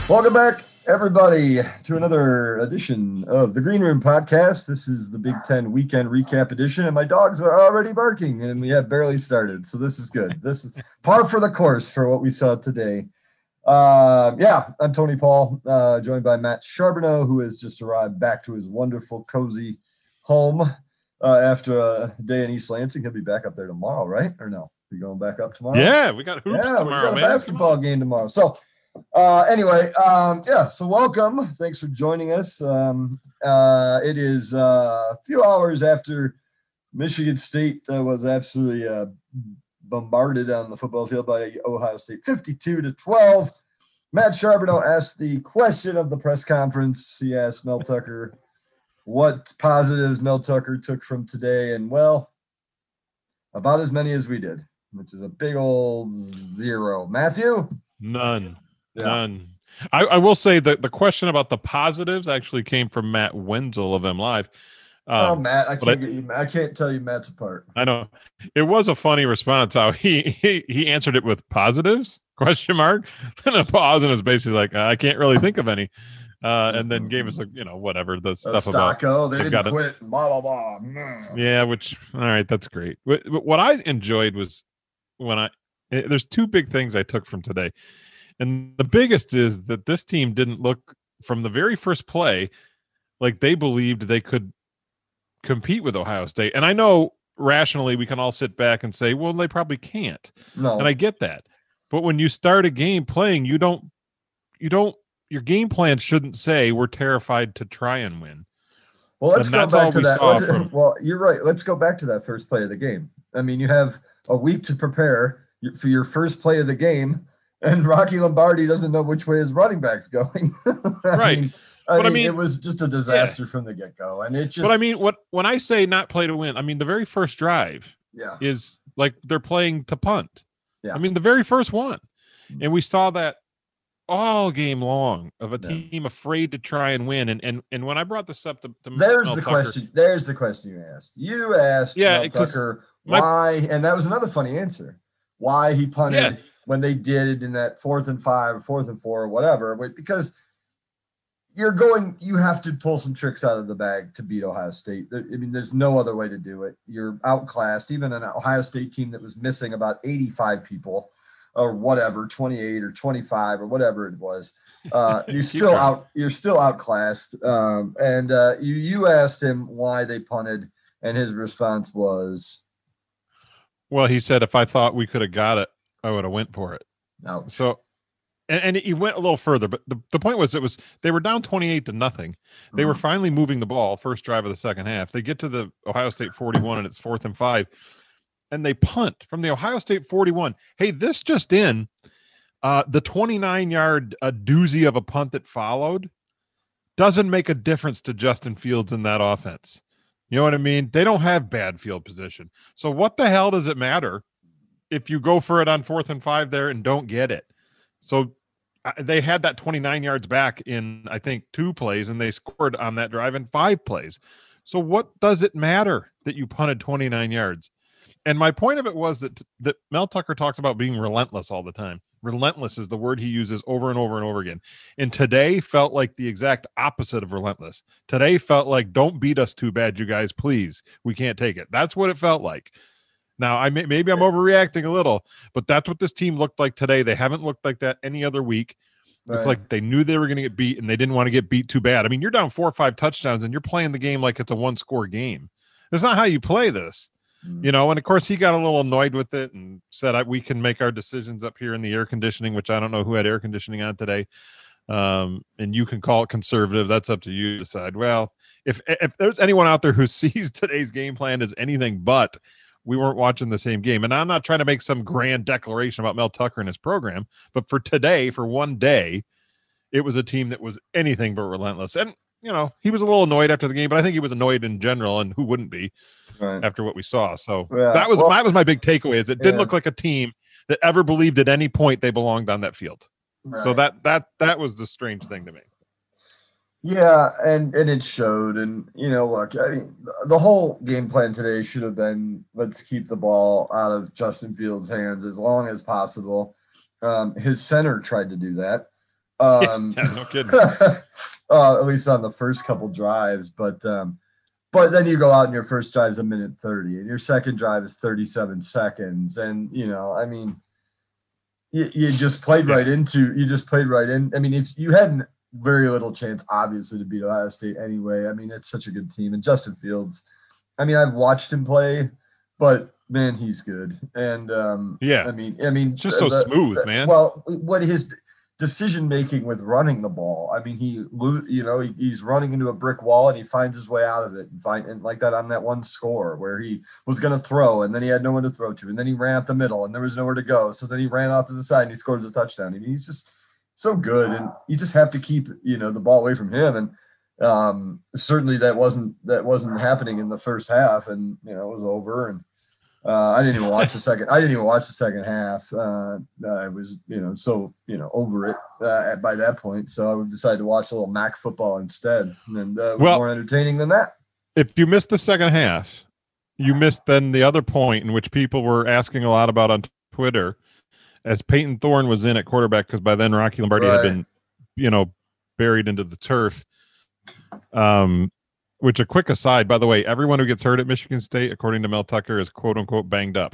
Welcome back, everybody, to another edition of the Green Room Podcast. This is the Big Ten Weekend Recap Edition, and my dogs are already barking, and we have barely started, so this is good. This is par for the course for what we saw today. I'm Tony Paul, joined by Matt Charbonneau, who has just arrived back to his wonderful, cozy home after a day in East Lansing. He'll be back up there tomorrow, right? Or no? You going back up tomorrow? Yeah, we got hoops tomorrow, we got a basketball game tomorrow. So, so welcome. Thanks for joining us. It is a few hours after Michigan State was absolutely bombarded on the football field by Ohio State, 52-12. Matt Charbonneau asked the question of the press conference. He asked Mel Tucker what positives Mel Tucker took from today, and well, about as many as we did, which is a big old zero. Matthew? None. Yeah. None. I will say that the question about the positives actually came from Matt Wenzel of MLive. Matt, I can't tell you Matt's apart. I know. It was a funny response how he answered it with positives, ? And a pause, and it was basically like, I can't really think of any. And then gave us whatever the stuff about they didn't quit, blah blah blah. Yeah, which all right, that's great. What I enjoyed was there's two big things I took from today. And the biggest is that this team didn't look from the very first play like they believed they could compete with Ohio State. And I know rationally we can all sit back and say, well, they probably can't. No. And I get that. But when you start a game playing, your game plan shouldn't say we're terrified to try and win. Well, let's go back to that. Well, you're right. Let's go back to that first play of the game. I mean, you have a week to prepare for your first play of the game, and Rocky Lombardi doesn't know which way his running back's going. Right. I mean, it was just a disaster from the get-go. And it just. But I mean, when I say not play to win, I mean the very first drive is like they're playing to punt. Yeah. I mean, the very first one. And we saw that all game long of a team afraid to try and win. And when I brought this up to There's the question you asked. You asked Mel Tucker why, and that was another funny answer. Why he punted when they did in that 4th and 5, 4th and 4, or whatever. Because you have to pull some tricks out of the bag to beat Ohio State. I mean, there's no other way to do it. You're outclassed. Even an Ohio State team that was missing about 85 people or whatever, 28 or 25 or whatever it was, you're still outclassed. You asked him why they punted, and his response was, well, he said, if I thought we could have got it, I would have went for it. Ouch. So, and he went a little further, but the point was they were down 28-0. They were finally moving the ball first drive of the second half. They get to the Ohio State 41 and it's 4th and 5, and they punt from the Ohio State 41. Hey, this just in, the 29-yard doozy of a punt that followed doesn't make a difference to Justin Fields in that offense. You know what I mean? They don't have bad field position. So what the hell does it matter if you go for it on 4th and 5 there and don't get it? So they had that 29 yards back in, I think, 2 plays, and they scored on that drive in 5 plays. So what does it matter that you punted 29 yards? And my point of it was that Mel Tucker talks about being relentless all the time. Relentless is the word he uses over and over and over again. And today felt like the exact opposite of relentless. Today felt like, don't beat us too bad, you guys, please. We can't take it. That's what it felt like. Now, maybe I'm overreacting a little, but that's what this team looked like today. They haven't looked like that any other week. Right. It's like they knew they were going to get beat, and they didn't want to get beat too bad. I mean, you're down 4 or 5 touchdowns, and you're playing the game like it's a 1-score game. That's not how you play this. And of course he got a little annoyed with it and said, we can make our decisions up here in the air conditioning, which I don't know who had air conditioning on today. And you can call it conservative. That's up to you to decide. Well, if there's anyone out there who sees today's game plan as anything but, we weren't watching the same game. And I'm not trying to make some grand declaration about Mel Tucker and his program, but for today, for one day, it was a team that was anything but relentless. And, he was a little annoyed after the game, but I think he was annoyed in general, and who wouldn't be after what we saw. So that was my big takeaway, is it didn't look like a team that ever believed at any point they belonged on that field. Right. So that was the strange thing to me. Yeah, and it showed. And, look, I mean, the whole game plan today should have been, let's keep the ball out of Justin Fields' hands as long as possible. His center tried to do that. No kidding. At least on the first couple drives, but then you go out and your first drive is 1:30, and your second drive is 37 seconds, and I mean, you just played right into. You just played right in. I mean, if you had very little chance, obviously, to beat Ohio State anyway. I mean, it's such a good team, and Justin Fields. I mean, I've watched him play, but man, he's good, and I mean, just so smooth, man. Well, what his decision making with running the ball. I mean, he's running into a brick wall and he finds his way out of it, and like that on that one score where he was going to throw and then he had no one to throw to, and then he ran up the middle and there was nowhere to go, so then he ran off to the side and he scores a touchdown. I mean, he's just so good, and you just have to keep the ball away from him, and certainly that wasn't happening in the first half, and it was over, and I didn't even watch the second half. I was, over it by that point. So I decided to watch a little MAC football instead, and it was more entertaining than that. If you missed the second half, you missed then the other point in which people were asking a lot about on Twitter, as Peyton Thorne was in at quarterback, because by then Rocky Lombardi had been, buried into the turf. Which, a quick aside, by the way, everyone who gets hurt at Michigan State, according to Mel Tucker, is quote unquote banged up.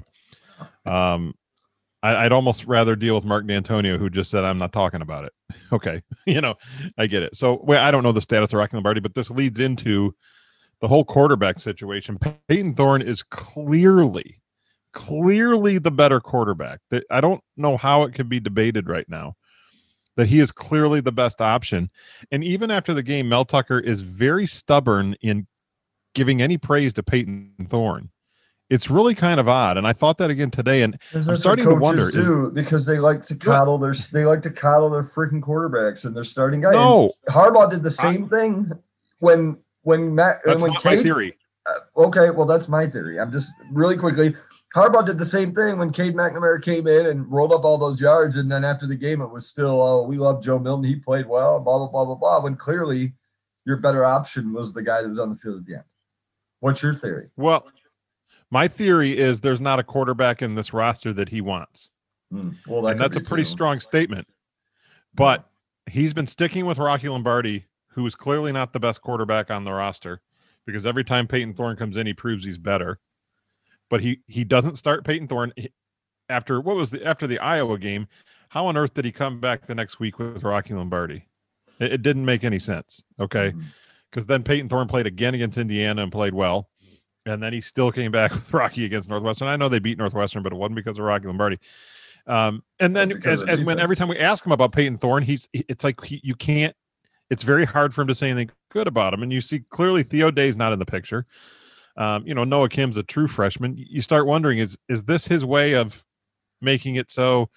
I'd almost rather deal with Mark D'Antonio, who just said, I'm not talking about it. Okay. I get it. So I don't know the status of Rocky Lombardi, but this leads into the whole quarterback situation. Peyton Thorne is clearly the better quarterback. I don't know how it could be debated right now that he is clearly the best option. And even after the game, Mel Tucker is very stubborn in giving any praise to Peyton Thorne. It's really kind of odd. And I thought that again today, and I'm starting to wonder because they like to coddle their freaking quarterbacks and their starting guy. No, and Harbaugh did the same thing when Matt. That's not my theory. Okay, well, that's my theory. I'm just really quickly. Harbaugh did the same thing when Cade McNamara came in and rolled up all those yards, and then after the game, it was still, we love Joe Milton. He played well, blah, blah, blah, blah, blah, when clearly your better option was the guy that was on the field at the end. What's your theory? Well, my theory is there's not a quarterback in this roster that he wants. Well, and that's a pretty strong statement. But he's been sticking with Rocky Lombardi, who is clearly not the best quarterback on the roster, because every time Peyton Thorne comes in, he proves he's better. But he doesn't start Peyton Thorne after the Iowa game. How on earth did he come back the next week with Rocky Lombardi? It didn't make any sense. Okay, because then Peyton Thorne played again against Indiana and played well, and then he still came back with Rocky against Northwestern. I know they beat Northwestern, but it wasn't because of Rocky Lombardi. And then every time we ask him about Peyton Thorne, it's like you can't. It's very hard for him to say anything good about him, and you see clearly Theo Day's not in the picture. Noah Kim's a true freshman. You start wondering, is this his way of making it so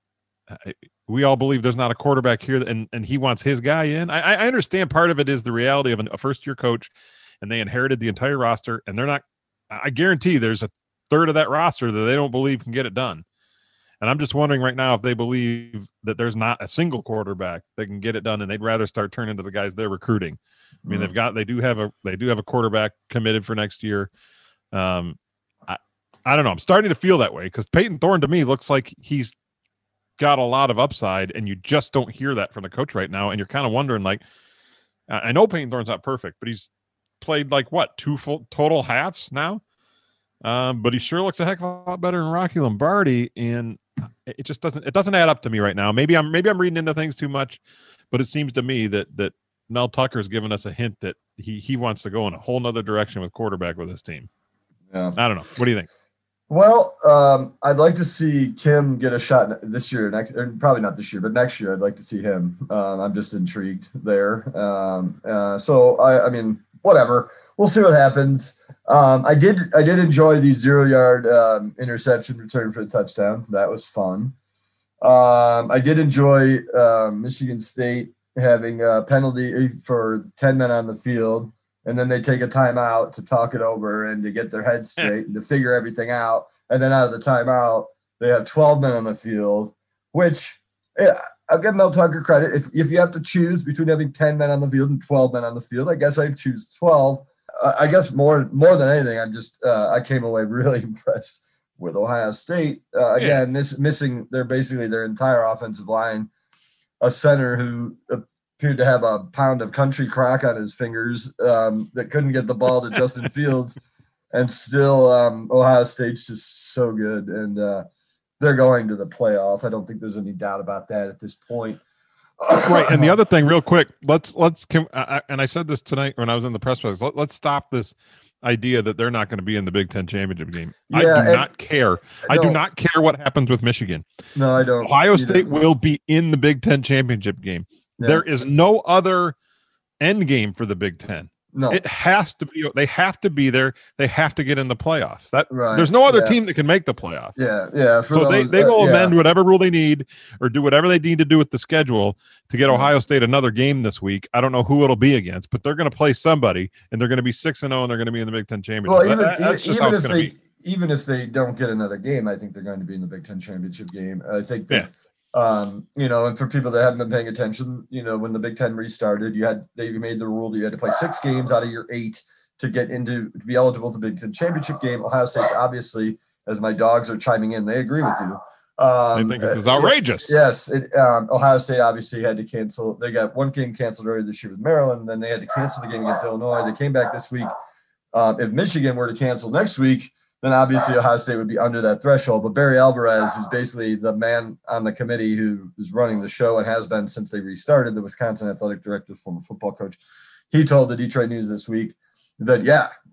we all believe there's not a quarterback here and he wants his guy in? I understand part of it is the reality of a first-year coach, and they inherited the entire roster, and they're not – I guarantee there's a third of that roster that they don't believe can get it done. And I'm just wondering right now if they believe that there's not a single quarterback that can get it done, and they'd rather start turning to the guys they're recruiting. I mean, they do have a quarterback committed for next year. I don't know. I'm starting to feel that way because Peyton Thorne to me looks like he's got a lot of upside, and you just don't hear that from the coach right now. And you're kind of wondering, like, I know Peyton Thorne's not perfect, but he's played like what, 2 full total halves now. But he sure looks a heck of a lot better than Rocky Lombardi, and it just doesn't add up to me right now. Maybe I'm reading into things too much, but it seems to me that Mel Tucker's given us a hint that he wants to go in a whole nother direction with quarterback with his team. Yeah. I don't know. What do you think? Well, I'd like to see Kim get a shot this year, probably not this year, but next year I'd like to see him. I'm just intrigued there. So I mean, whatever. We'll see what happens. I did enjoy the 0-yard interception return for a touchdown. That was fun. I did enjoy Michigan State having a penalty for 10 men on the field, and then they take a timeout to talk it over and to get their heads straight and to figure everything out. And then out of the timeout, they have 12 men on the field, which I'll give Mel Tucker credit. If you have to choose between having 10 men on the field and 12 men on the field, I guess I'd choose 12. I guess more than anything, I'm just I came away really impressed with Ohio State. Again, missing their entire offensive line. a center who appeared to have a pound of country crock on his fingers that couldn't get the ball to Justin Fields. And still, Ohio State's just so good. And they're going to the playoff. I don't think there's any doubt about that at this point. Right. And the other thing, real quick, and I said this tonight when I was in the press box, let's stop this idea that they're not going to be in the Big Ten championship game. I do not care. I do not care what happens with Michigan. No, I don't. Ohio State will be in the Big Ten championship game. Yeah. There is no other end game for the Big Ten. No, it has to be. They have to be there. They have to get in the playoffs. There's no other team that can make the playoff. Yeah. So they will amend whatever rule they need or do whatever they need to do with the schedule to get Ohio State another game this week. I don't know who it'll be against, but they're going to play somebody, and they're going to be 6-0, and they're going to be in the Big Ten championship. Well, even if they don't get another game, I think they're going to be in the Big Ten championship game. I think that. And for people that haven't been paying attention, when the Big Ten restarted, they made the rule that you had to play 6 games out of your 8 to be eligible for the Big Ten championship game. Ohio State's obviously, as my dogs are chiming in, they agree with you. I think this is outrageous. Yes. Ohio State obviously had to cancel. They got one game canceled earlier this year with Maryland. Then they had to cancel the game against Illinois. They came back this week. If Michigan were to cancel next week, then obviously Ohio State would be under that threshold. But Barry Alvarez, who's basically the man on the committee who is running the show and has been since they restarted, the Wisconsin athletic director, former football coach, he told the Detroit News this week that,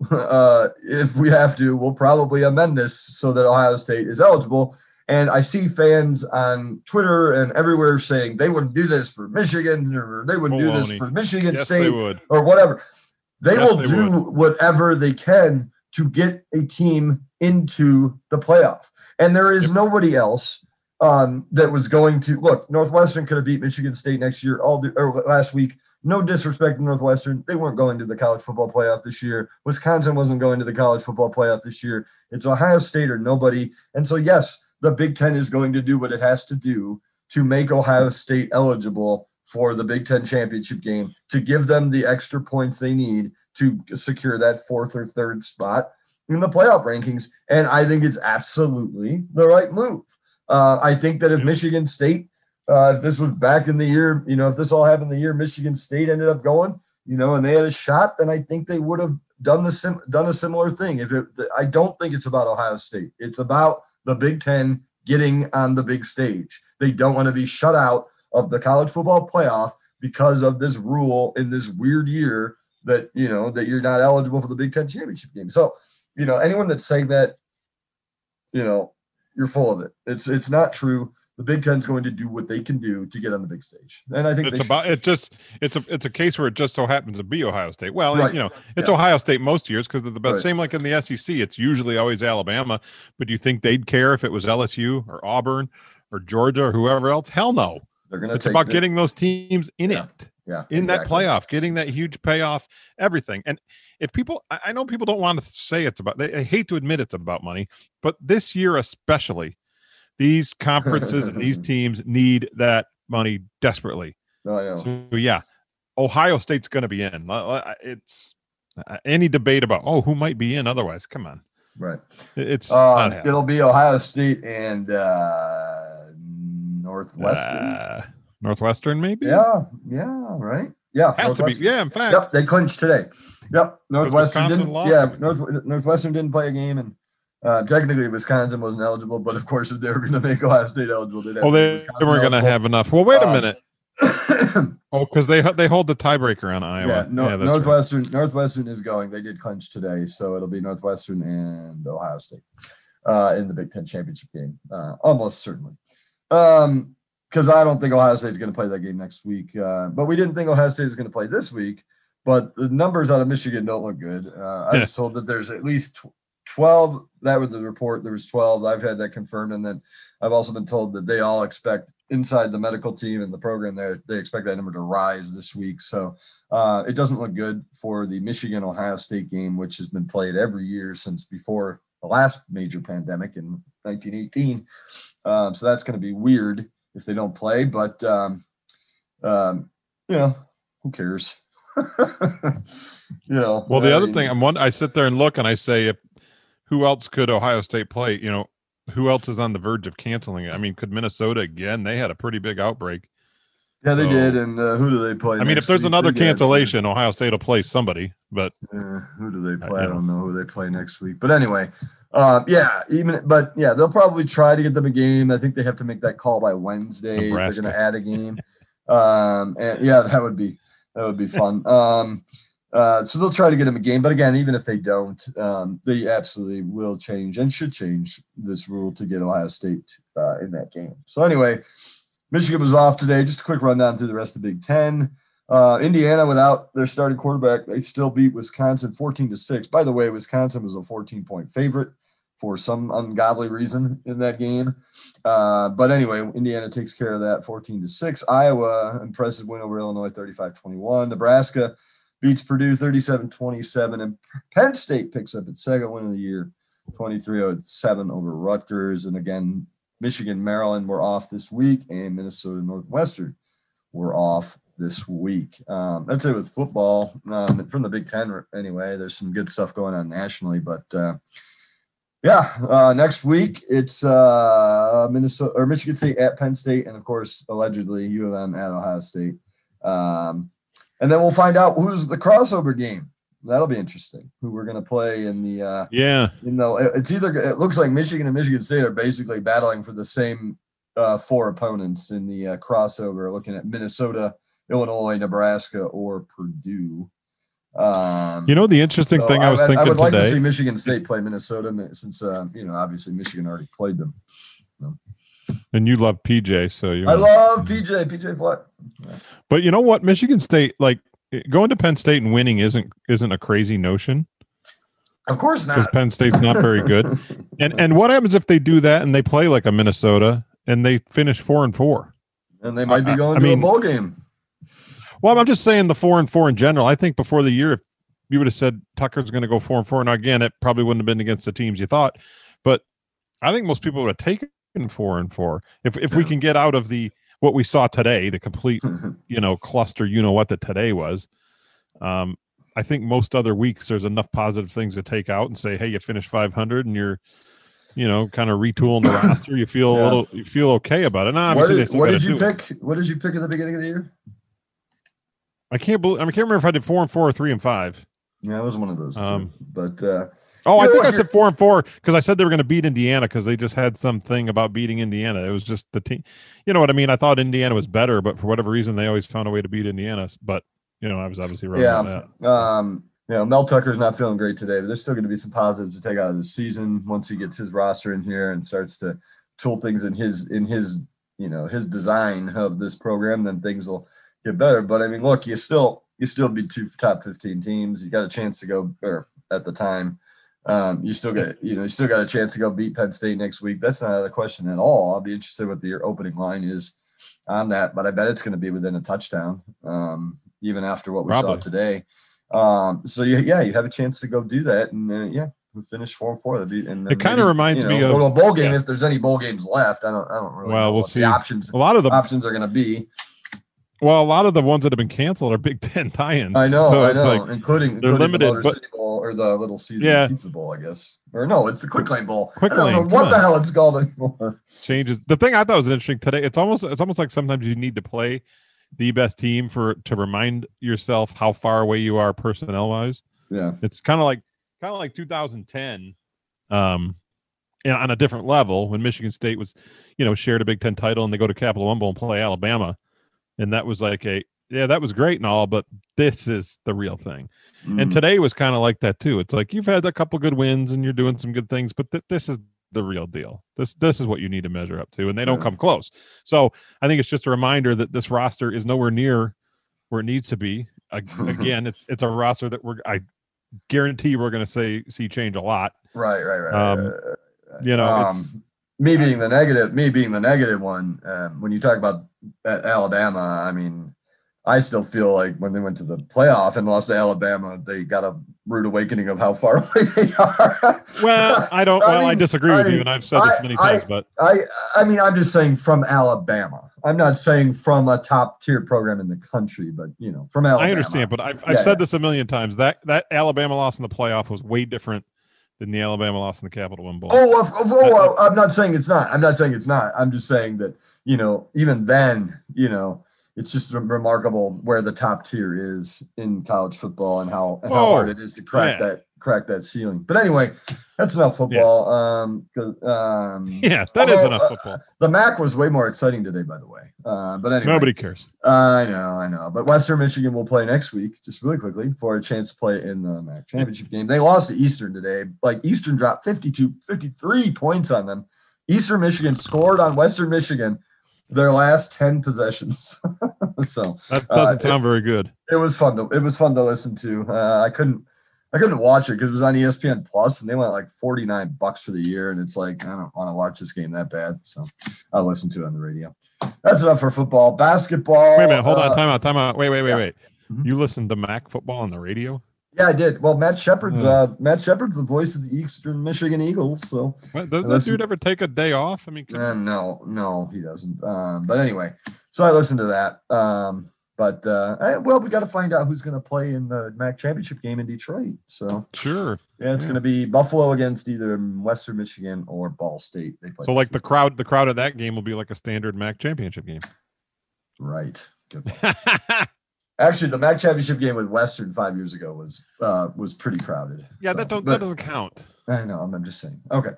if we have to, we'll probably amend this so that Ohio State is eligible. And I see fans on Twitter and everywhere saying they wouldn't do this for Michigan, or they wouldn't do this for Michigan State or whatever. They will do whatever they can to get a team into the playoff. And there is nobody else that was going to look. Northwestern could have beat Michigan State last week. No disrespect to Northwestern. They weren't going to the college football playoff this year. Wisconsin wasn't going to the college football playoff this year. It's Ohio State or nobody. And so, yes, the Big Ten is going to do what it has to do to make Ohio State eligible for the Big Ten championship game, to give them the extra points they need to secure that 4th or 3rd spot in the playoff rankings. And I think it's absolutely the right move. I think that if Michigan State, if this was back in the year, if this all happened the year Michigan State ended up going, and they had a shot, then I think they would have done a similar thing. I don't think it's about Ohio State. It's about the Big Ten getting on the big stage. They don't want to be shut out of the college football playoff because of this rule in this weird year that you're not eligible for the Big Ten championship game. So, anyone that's saying that, you're full of it. It's not true. The Big Ten is going to do what they can do to get on the big stage. And I think it's a case where it just so happens to be Ohio State. Well, right. It's Ohio State most years because they're the best. Right. Same like in the SEC, it's usually always Alabama. But do you think they'd care if it was LSU or Auburn or Georgia or whoever else? Hell no. It's about getting those teams in it. Yeah, that playoff, getting that huge payoff, everything. And if people, I know people don't want to say they hate to admit it's about money, but this year especially, these conferences and these teams need that money desperately. Oh, yeah. So Ohio State's going to be in. It's any debate about who might be in otherwise. Come on, right? It's it'll be Ohio State and Northwestern. Northwestern, maybe. Yeah, right. Yeah, has to be. Yeah, in fact. Yep, they clinched today. Yep, Northwestern didn't. Yeah, Northwestern didn't play a game, and technically Wisconsin wasn't eligible. But of course, if they were going to make Ohio State eligible, they'd have they weren't going to have enough. Well, wait a minute. Because they hold the tiebreaker on Iowa. Yeah, Northwestern is going. They did clinch today, so it'll be Northwestern and Ohio State in the Big Ten championship game, almost certainly. Because I don't think Ohio State's going to play that game next week. But we didn't think Ohio State was going to play this week. But the numbers out of Michigan don't look good. I was told that there's at least 12. That was the report. There was 12. I've had that confirmed. And then I've also been told that they all expect inside the medical team and the program there, they expect that number to rise this week. So it doesn't look good for the Michigan-Ohio State game, which has been played every year since before the last major pandemic in 1918. So that's going to be weird if they don't play, but who cares? Well, the other thing I sit there and look and I say, who else could Ohio State play? Who else is on the verge of canceling it? I mean, could Minnesota again? They had a pretty big outbreak. Yeah, they did. And who do they play? I mean, if there's another cancellation, Ohio State will play somebody. But who do they play? I don't know who they play next week. But anyway, they'll probably try to get them a game. I think they have to make that call by Wednesday. Nebraska. They're going to add a game. That would be fun. So they'll try to get them a game. But again, even if they don't, they absolutely will change and should change this rule to get Ohio State in that game. So anyway, Michigan was off today. Just a quick rundown through the rest of the Big Ten. Indiana, without their starting quarterback, they still beat Wisconsin 14-6. By the way, Wisconsin was a 14-point favorite for some ungodly reason in that game. But anyway, Indiana takes care of that 14-6. Iowa, impressive win over Illinois 35-21. Nebraska beats Purdue 37-27. And Penn State picks up its second win of the year, 23-7 over Rutgers. And again, Michigan, Maryland were off this week, and Minnesota Northwestern were off this week. That's it with football. From the Big Ten, anyway, there's some good stuff going on nationally. But next week it's Michigan State at Penn State, and of course, allegedly U of M at Ohio State. And then we'll find out who's the crossover game. That'll be interesting. Who we're going to play in the it's either, it looks like Michigan and Michigan State are basically battling for the same four opponents in the crossover. Looking at Minnesota, Illinois, Nebraska, or Purdue. The interesting thing I was thinking today. I would like to see Michigan State play Minnesota since obviously Michigan already played them. And you love PJ, so I love PJ Fleck. Yeah. But you know what, Michigan State, like, going to Penn State and winning isn't a crazy notion. Of course not. Because Penn State's not very good. And what happens if they do that and they play like a Minnesota and they finish 4-4? And they might be going to a bowl game. Well, I'm just saying the 4-4 in general. I think before the year, if you would have said Tucker's going to go 4-4, now again, it probably wouldn't have been against the teams you thought. But I think most people would have taken 4-4 if we can get out of what we saw today, the complete, cluster, what that today was. I think most other weeks there's enough positive things to take out and say, hey, you finished 500 and you're, kind of retooling the roster. You feel you feel okay about it. Now, what did you pick? What did you pick at the beginning of the year? I can't remember if I did 4-4 or 3-5. Yeah, it was one of those two. But I think I said 4-4 because I said they were going to beat Indiana because they just had something about beating Indiana. It was just the team. You know what I mean? I thought Indiana was better, but for whatever reason, they always found a way to beat Indiana. But, I was obviously wrong on that. Mel Tucker's not feeling great today, but there's still going to be some positives to take out of the season once he gets his roster in here and starts to tool things in his design of this program. Then things will get better. But I mean, look, you still beat two top 15 teams. You got a chance to go, or at the time. You still got a chance to go beat Penn State next week. That's not the question at all. I'll be interested what your opening line is on that, but I bet it's going to be within a touchdown, even after what we saw today. So you have a chance to go do that, and we finish 4-4. And it kind of reminds me of a bowl game if there's any bowl games left. I don't really. Well, we'll see. The options. A lot of the options are going to be. Well, a lot of the ones that have been canceled are Big Ten tie-ins. I know, including limited, the Motor City Bowl or the Little Caesar Pizza Bowl, I guess. Or no, it's the Quick Lane Bowl. I don't know what the hell it's called anymore. Changes. The thing I thought was interesting today, it's almost like sometimes you need to play the best team to remind yourself how far away you are personnel-wise. Yeah, it's kind of like 2010, on a different level when Michigan State was, shared a Big Ten title and they go to Capital One Bowl and play Alabama. And that was like that was great and all, but this is the real thing. And today was kind of like that too. It's like you've had a couple good wins and you're doing some good things, but this is the real deal. This is what you need to measure up to, and they don't come close. So I think it's just a reminder that this roster is nowhere near where it needs to be. Again, it's a roster that I guarantee we're going to see change a lot. Right. Me being the negative one, when you talk about Alabama, I mean, I still feel like when they went to the playoff and lost to Alabama, they got a rude awakening of how far away they are. Well, I disagree with you, and I've said this many times, but I mean, I'm just saying from Alabama. I'm not saying from a top tier program in the country, but from Alabama. I understand, but I've said this a million times. That Alabama loss in the playoff was way different than the Alabama loss in the Capital One Bowl. I'm not saying it's not. I'm just saying that, even then, it's just remarkable where the top tier is in college football and how hard it is to crack that ceiling. But anyway, that's enough football. That is enough football. The MAC was way more exciting today, by the way. But anyway, nobody cares. I know. But Western Michigan will play next week, just really quickly, for a chance to play in the MAC championship game. They lost to Eastern today. Like, Eastern dropped 53 points on them. Eastern Michigan scored on Western Michigan their last 10 possessions. So that doesn't sound very good. It was fun to listen to. I couldn't watch it because it was on ESPN Plus, and they went like $49 for the year, and it's like, I don't want to watch this game that bad, so I'll listen to it on the radio. That's enough for football. Basketball. Wait a minute, hold on, time out. Wait. Mm-hmm. You listened to MAC football on the radio? Yeah, I did. Well, Matt Shepard's the voice of the Eastern Michigan Eagles. So does that dude ever take a day off? I mean, no, he doesn't. But anyway, so I listened to that. We got to find out who's going to play in the MAC championship game in Detroit. So sure, it's going to be Buffalo against either Western Michigan or Ball State. They play. So like the crowd at that game will be like a standard MAC championship game, right? Good. Actually, the MAC championship game with Western 5 years ago was pretty crowded. Yeah, that doesn't count. I know. I'm just saying. Okay.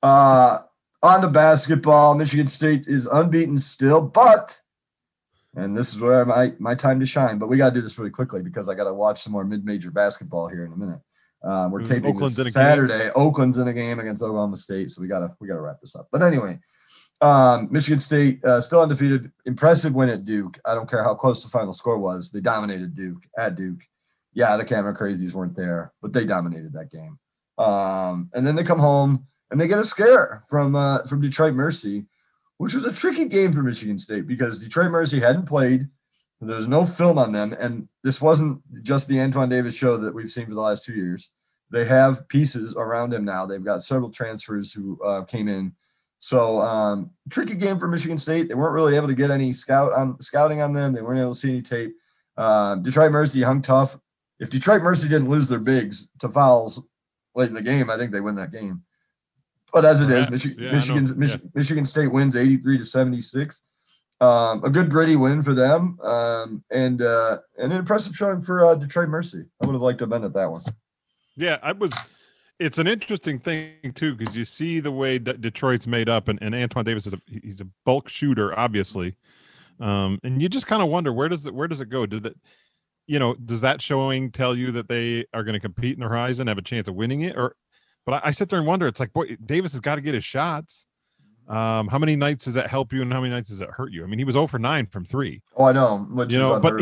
On to basketball. Michigan State is unbeaten still, but, and this is where my time to shine, but we got to do this really quickly because I got to watch some more mid-major basketball here in a minute. We're taping this Saturday. Oakland's in a game against Oklahoma State, so we gotta wrap this up. But anyway, Michigan State still undefeated. Impressive win at Duke. I don't care how close the final score was. They dominated Duke at Duke. Yeah, the camera crazies weren't there, but they dominated that game. And then they come home and they get a scare from Detroit Mercy, which was a tricky game for Michigan State because Detroit Mercy hadn't played. There was no film on them, and this wasn't just the Antoine Davis show that we've seen for the last 2 years. They have pieces around him now. They've got several transfers who came in. So tricky game for Michigan State. They weren't really able to get any scouting on them. They weren't able to see any tape. Detroit Mercy hung tough. If Detroit Mercy didn't lose their bigs to fouls late in the game, I think they win that game. But as it is, Michigan State wins 83-76. A good gritty win for them, and an impressive showing for Detroit Mercy. I would have liked to have been at that one. Yeah, It's an interesting thing too because you see the way Detroit's made up, and Antoine Davis he's a bulk shooter, obviously, and you just kind of wonder where does it go? Does that showing tell you that they are going to compete in the Horizon, have a chance of winning it, or? But I sit there and wonder. It's like, boy, Davis has got to get his shots. How many nights does that help you, and how many nights does it hurt you? I mean, he was 0 for 9 from 3. Oh, I know. But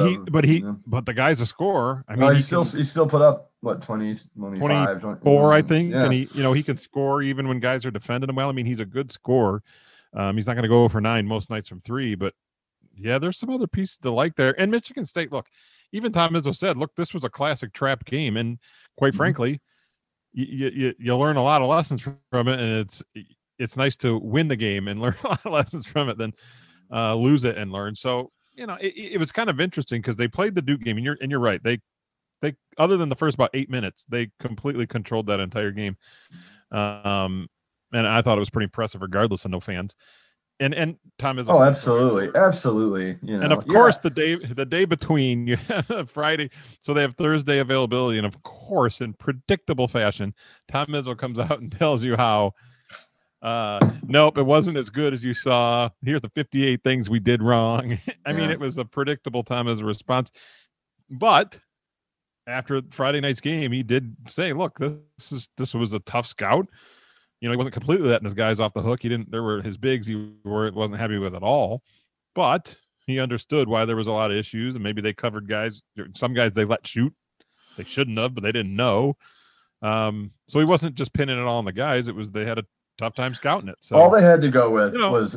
the guy's a scorer. I mean, he still put up what 25, 24, I think, yeah. And he can score even when guys are defending him well. I mean, he's a good scorer. He's not going to go 0 for 9 most nights from 3, but yeah, there's some other pieces to like there. And Michigan State, look, even Tom Izzo said, look, this was a classic trap game, and quite frankly, you learn a lot of lessons from it, and it's nice to win the game and learn a lot of lessons from it than lose it and learn. So, it was kind of interesting because they played the Duke game, and you're right. They other than the first about 8 minutes, they completely controlled that entire game. And I thought it was pretty impressive regardless of no fans. And Tom is absolutely. And of course the day between, you have Friday, so they have Thursday availability, and of course in predictable fashion, Tom Izzo comes out and tells you how nope, it wasn't as good as you saw. Here's the 58 things we did wrong. I mean, it was a predictable Tom Izzo response. But after Friday night's game, he did say, look, this was a tough scout. He wasn't completely letting his guys off the hook. There were his bigs he wasn't happy with at all, but he understood why there was a lot of issues, and maybe they covered guys. Some guys they let shoot. They shouldn't have, but they didn't know. So he wasn't just pinning it all on the guys. It was, they had a tough time scouting it. So all they had to go with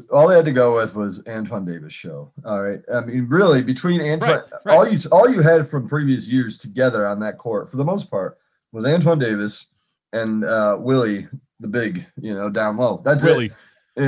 was Antoine Davis show. All right. I mean, really, between Antoine, right. all you had from previous years together on that court, for the most part, was Antoine Davis and Willie the big, down low. That's Willie. It.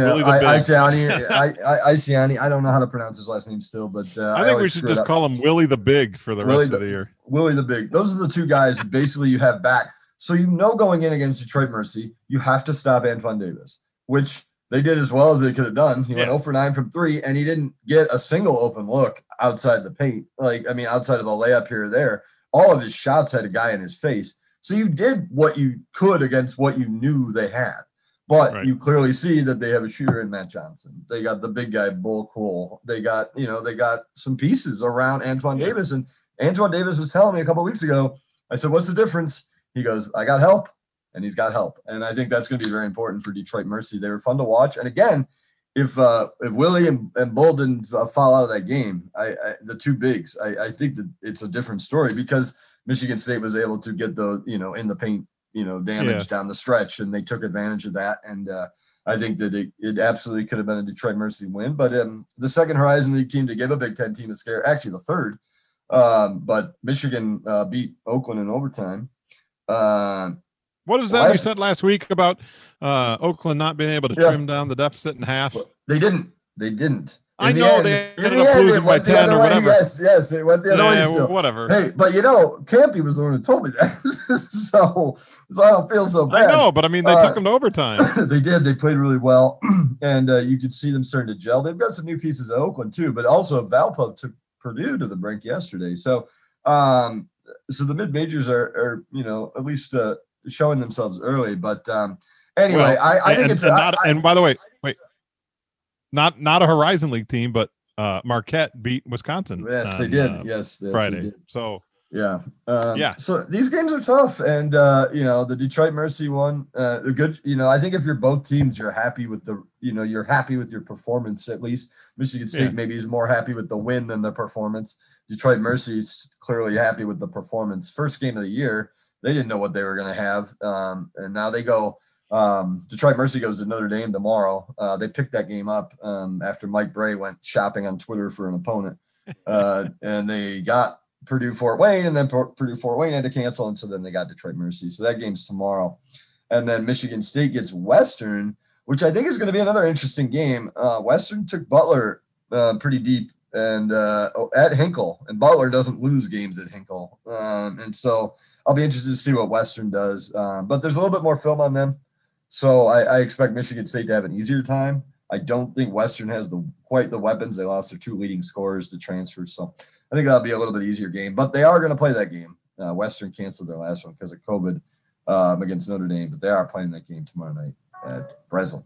Isiani. I don't know how to pronounce his last name still, but I think we should just call him Willie the Big for the rest of the year. Willie the Big. Those are the two guys basically you have back. So going in against Detroit Mercy, you have to stop Antoine Davis, which They did as well as they could have done. He went 0 for 9 from 3, and he didn't get a single open look outside the paint. Outside of the layup here or there. All of his shots had a guy in his face. So you did what you could against what you knew they had. But you clearly see that they have a shooter in Matt Johnson. They got the big guy, Bull Cole. They got some pieces around Antoine Davis. And Antoine Davis was telling me a couple of weeks ago, I said, what's the difference? He goes, I got help. And he's got help. And I think that's going to be very important for Detroit Mercy. They were fun to watch. And again, if Willie and Bull didn't fall out of that game, the two bigs, I think that it's a different story because Michigan State was able to get in the paint, damage down the stretch, and they took advantage of that. And I think that it absolutely could have been a Detroit Mercy win. But the second Horizon League team to give a Big Ten team a scare, actually the third, but Michigan beat Oakland in overtime. What was that you said last week about Oakland not being able to trim down the deficit in half? They didn't. I know they ended up losing by 10 or whatever. Yes, it went the other way still. Whatever. Hey, but Campy was the one who told me that, so I don't feel so bad. I know, but I mean, they took them to overtime. They did. They played really well, and you could see them starting to gel. They've got some new pieces at Oakland too, but also Valpo took Purdue to the brink yesterday. So, so the mid majors are at least showing themselves early. But anyway, I think it's not. And by the way, wait. Not a Horizon League team, but Marquette beat Wisconsin. Yes, they did. Yes, Friday. They did. So yeah. So these games are tough, and the Detroit Mercy one, they're good. I think if you're both teams, you're happy with you're happy with your performance. At least Michigan State maybe is more happy with the win than the performance. Detroit Mercy is clearly happy with the performance. First game of the year, they didn't know what they were going to have, and now they go. Detroit Mercy goes to Notre Dame tomorrow. They picked that game up after Mike Bray went shopping on Twitter for an opponent, and they got Purdue Fort Wayne, and then Purdue Fort Wayne had to cancel, and so then they got Detroit Mercy. So that game's tomorrow, and then Michigan State gets Western, which I think is going to be another interesting game. Western took Butler pretty deep and at Hinkle, and Butler doesn't lose games at Hinkle, and so I'll be interested to see what Western does. But there's a little bit more film on them. So I expect Michigan State to have an easier time. I don't think Western has quite the weapons. They lost their two leading scorers to transfer. So I think that'll be a little bit easier game. But they are going to play that game. Western canceled their last one because of COVID against Notre Dame. But they are playing that game tomorrow night at Breslin.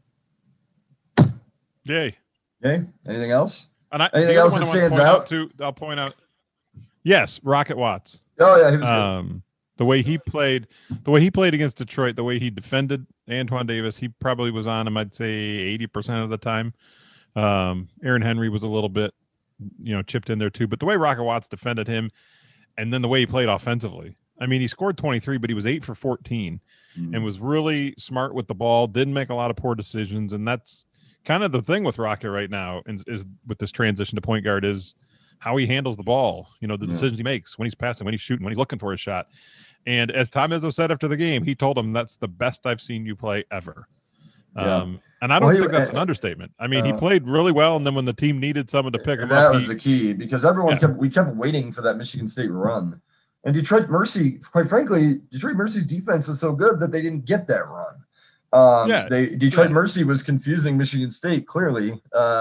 Yay. Anything else? Anything else that stands out? I'll point out. Yes, Rocket Watts. Oh, yeah, he was good. The way he played against Detroit, the way he defended Antoine Davis, he probably was on him, I'd say 80% of the time. Aaron Henry was a little bit, chipped in there too. But the way Rocket Watts defended him, and then the way he played offensively, I mean, he scored 23, but he was 8 for 14 and was really smart with the ball, didn't make a lot of poor decisions. And that's kind of the thing with Rocket right now is with this transition to point guard is how he handles the ball, the decisions he makes when he's passing, when he's shooting, when he's looking for his shot. And as Tom Izzo said after the game, he told him that's the best I've seen you play ever. And I don't think that's an understatement. I mean, he played really well, and then when the team needed someone to pick him up, that was the key because everyone kept waiting for that Michigan State run. And Detroit Mercy, quite frankly, Detroit Mercy's defense was so good that they didn't get that run. Detroit Mercy was confusing Michigan State clearly,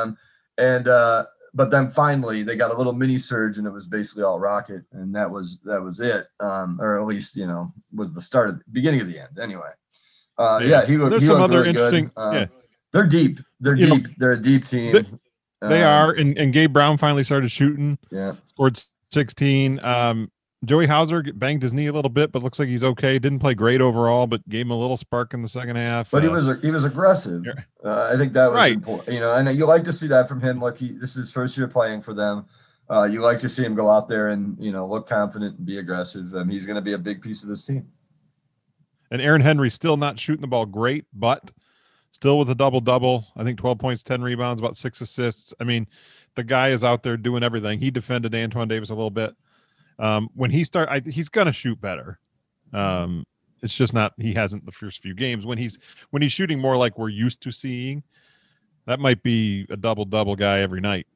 but then finally they got a little mini surge and it was basically all Rocket, and that was it, or at least was the start of the beginning of the end. Anyway, he looked. There's some other really interesting. They're deep. They're deep. They're a deep team. They are, and Gabe Brown finally started shooting. Yeah, scored 16. Joey Hauser banged his knee a little bit, but looks like he's okay. Didn't play great overall, but gave him a little spark in the second half. But he was aggressive. I think that was important. And you like to see that from him. Like this is his first year playing for them. You like to see him go out there and look confident and be aggressive. He's going to be a big piece of this team. And Aaron Henry still not shooting the ball great, but still with a double-double. I think 12 points, 10 rebounds, about 6 assists. I mean, the guy is out there doing everything. He defended Antoine Davis a little bit. When he he's gonna shoot better. It's just not he hasn't the first few games. When he's shooting more like we're used to seeing, that might be a double guy every night.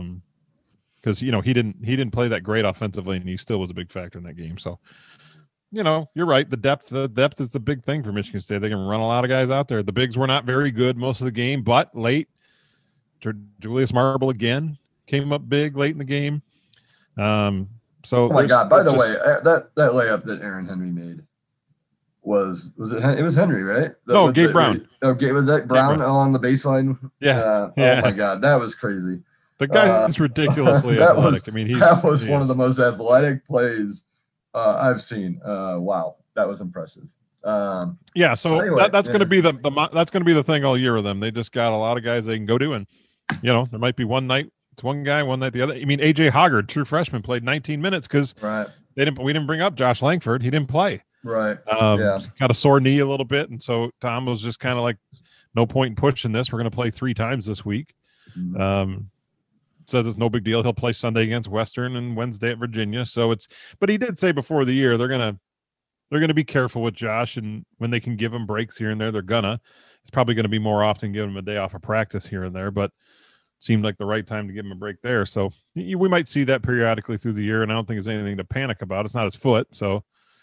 Because he didn't play that great offensively, and he still was a big factor in that game. So you're right. The depth is the big thing for Michigan State. They can run a lot of guys out there. The bigs were not very good most of the game, but late, Julius Marble again came up big late in the game. So oh my God! By the way, that layup that Aaron Henry made was it? It was Henry, right? No, Gabe Brown. Was that Brown on the baseline? Yeah. Oh my God, that was crazy. The guy is ridiculously athletic. That was one of the most athletic plays I've seen. Wow, that was impressive. So anyway, that's going to be that's going to be the thing all year with them. They just got a lot of guys they can go to, and there might be one night it's one guy, one night the other. I mean, AJ Hoggard, true freshman, played 19 minutes because we didn't bring up Josh Langford. He didn't play. Right. Got a sore knee a little bit, and so Tom was just kind of like, no point in pushing this. We're going to play 3 times this week. Mm-hmm. Says it's no big deal. He'll play Sunday against Western and Wednesday at Virginia. But he did say before the year they're gonna be careful with Josh, and when they can give him breaks here and there, it's probably gonna be more often give him a day off of practice here and there. But it seemed like the right time to give him a break there. So we might see that periodically through the year, and I don't think there's anything to panic about. It's not his foot, so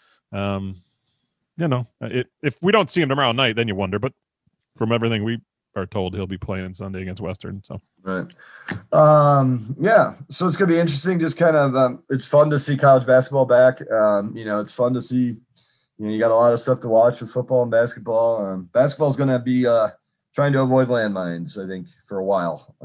if we don't see him tomorrow night, then you wonder. But from everything we are told, he'll be playing Sunday against Western. So right. So it's gonna be interesting. Just kind of it's fun to see college basketball back. It's fun to see. You got a lot of stuff to watch with football and basketball. Basketball's gonna be trying to avoid landmines, I think, for a while.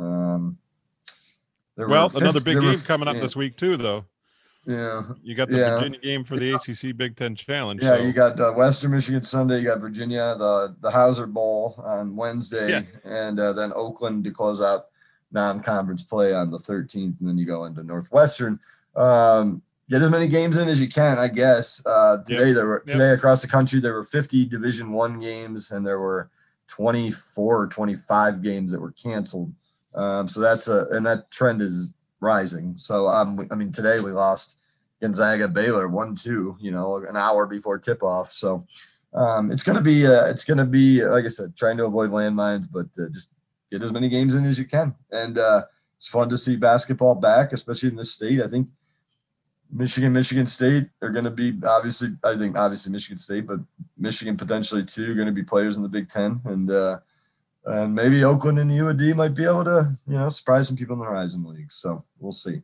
Another big game coming up this week too, though. Yeah, you got the Virginia game for the ACC Big Ten Challenge. Yeah, so. You got Western Michigan Sunday. You got Virginia, the Hauser Bowl on Wednesday, and then Oakland to close out non-conference play on the 13th, and then you go into Northwestern. Get as many games in as you can, I guess. Today across the country there were 50 Division I games, and there were 24 or 25 games that were canceled. So and that trend is rising. So today we lost Gonzaga Baylor 1-2, an hour before tip off. So it's gonna be like I said, trying to avoid landmines, but just get as many games in as you can. And it's fun to see basketball back, especially in this state. I think Michigan State are going to be obviously Michigan State, but Michigan potentially too going to be players in the Big Ten, and maybe Oakland and UAD might be able to, surprise some people in the Horizon League. So we'll see.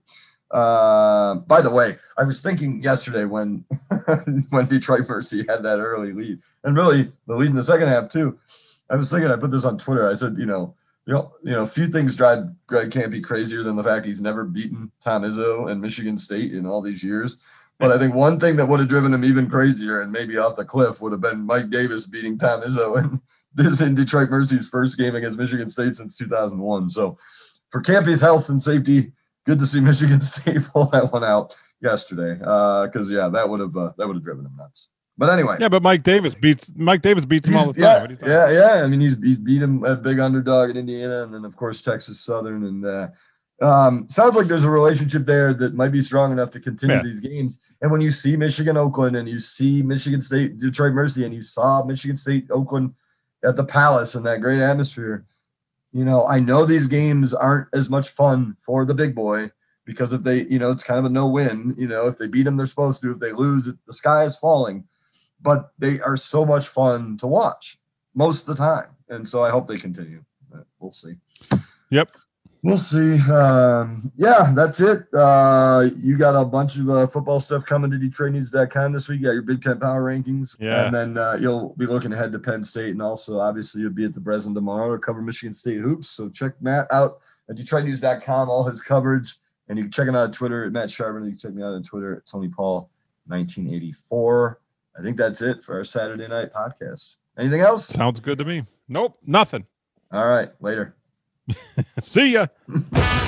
By the way, I was thinking yesterday when Detroit Mercy had that early lead, and really the lead in the second half too. I was thinking, I put this on Twitter. I said, few things drive Greg Kampe crazier than the fact he's never beaten Tom Izzo and Michigan State in all these years. But I think one thing that would have driven him even crazier and maybe off the cliff would have been Mike Davis beating Tom Izzo in Detroit Mercy's first game against Michigan State since 2001. So for Kampe's health and safety, good to see Michigan State pull that one out yesterday. Because that would have driven him nuts. But anyway. Yeah, but Mike Davis beats him all the time. Yeah. I mean, he's beat him a big underdog in Indiana, and then of course Texas Southern, and sounds like there's a relationship there that might be strong enough to continue these games. And when you see Michigan Oakland, and you see Michigan State Detroit Mercy, and you saw Michigan State Oakland at the Palace and that great atmosphere, I know these games aren't as much fun for the big boy because if they, it's kind of a no-win. If they beat them, they're supposed to. If they lose, the sky is falling. But they are so much fun to watch most of the time. And so I hope they continue. We'll see. Yep. We'll see. That's it. You got a bunch of football stuff coming to DetroitNews.com this week. You got your Big Ten power rankings. Yeah. And then you'll be looking ahead to Penn State. And also, obviously, you'll be at the Breslin tomorrow to cover Michigan State hoops. So check Matt out at DetroitNews.com, all his coverage. And you can check him out on Twitter at Matt Sharpen. You can check me out on Twitter at TonyPaul1984. I think that's it for our Saturday night podcast. Anything else? Sounds good to me. Nope, nothing. All right, later. See ya.